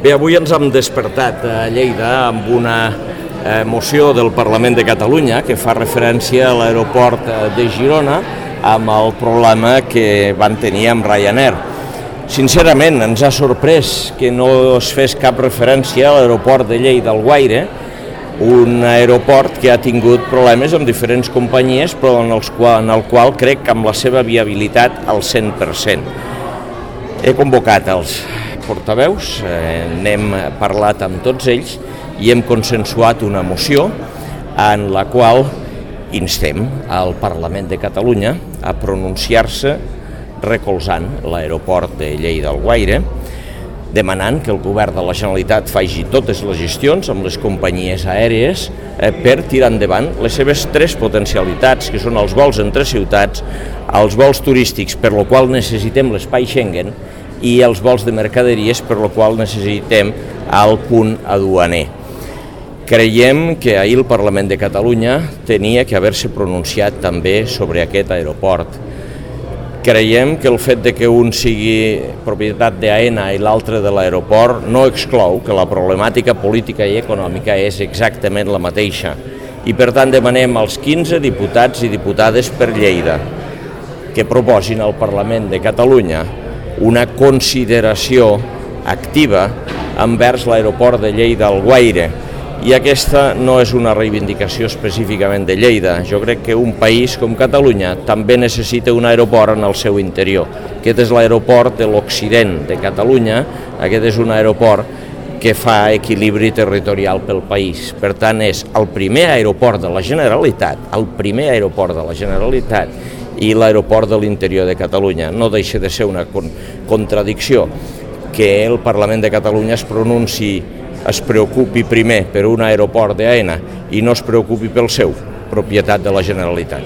Bé, avui ens hem despertat a Lleida amb una moció del Parlament de Catalunya que fa referència a l'aeroport de Girona amb el problema que van tenir amb Ryanair. Sincerament, ens ha sorprès que no es fes cap referència a l'aeroport de Lleida-Alguaire, un aeroport que ha tingut problemes amb diferents companyies, però en el qual crec que amb la seva viabilitat al 100%. He convocat els portaveus, n'hem parlat amb tots ells i hem consensuat una moció en la qual instem al Parlament de Catalunya a pronunciar-se recolzant l'aeroport de Lleida-Alguaire, demanant que el govern de la Generalitat faci totes les gestions amb les companyies aèries per tirar endavant les seves tres potencialitats, que són els vols entre ciutats, els vols turístics, per lo qual necessitem l'espai Schengen, i els vols de mercaderies, per lo qual necessitem el punt aduaner. Creiem que ahir el Parlament de Catalunya tenia que haver-se pronunciat també sobre aquest aeroport. Creiem que el fet de que un sigui propietat d'AENA i l'altre de l'aeroport no exclou que la problemàtica política i econòmica és exactament la mateixa. I per tant demanem als 15 diputats i diputades per Lleida que proposin al Parlament de Catalunya una consideració activa envers l'aeroport de Lleida-Alguaire. I aquesta no és una reivindicació específicament de Lleida. Jo crec que un país com Catalunya també necessita un aeroport en el seu interior. Aquest és l'aeroport de l'Occident de Catalunya, aquest és un aeroport que fa equilibri territorial pel país. Per tant, és el primer aeroport de la Generalitat, i l'aeroport de l'interior de Catalunya. No deixa de ser una contradicció que el Parlament de Catalunya es preocupi primer per un aeroport d'AENA i no es preocupi pel seu, propietat de la Generalitat.